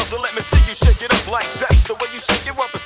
So let me see you shake it up like that's the way you shake it up.